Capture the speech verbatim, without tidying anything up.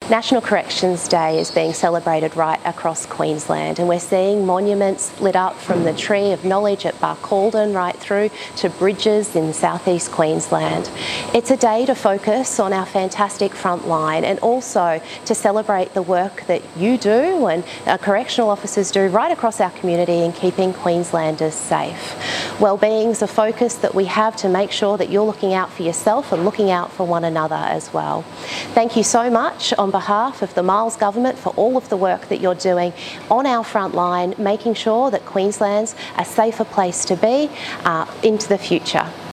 National Corrections Day is being celebrated right across Queensland, and we're seeing monuments lit up from the Tree of Knowledge at Barcaldine right through to bridges in southeast Queensland. It's a day to focus on our fantastic front line and also to celebrate the work that you do and our correctional officers do right across our community in keeping Queenslanders safe. Wellbeing is a focus that we have to make sure that you're looking out for yourself and looking out for one another as well. Thank you so much on behalf of the Miles Government for all of the work that you're doing on our front line, making sure that Queensland's a safer place to be uh, into the future.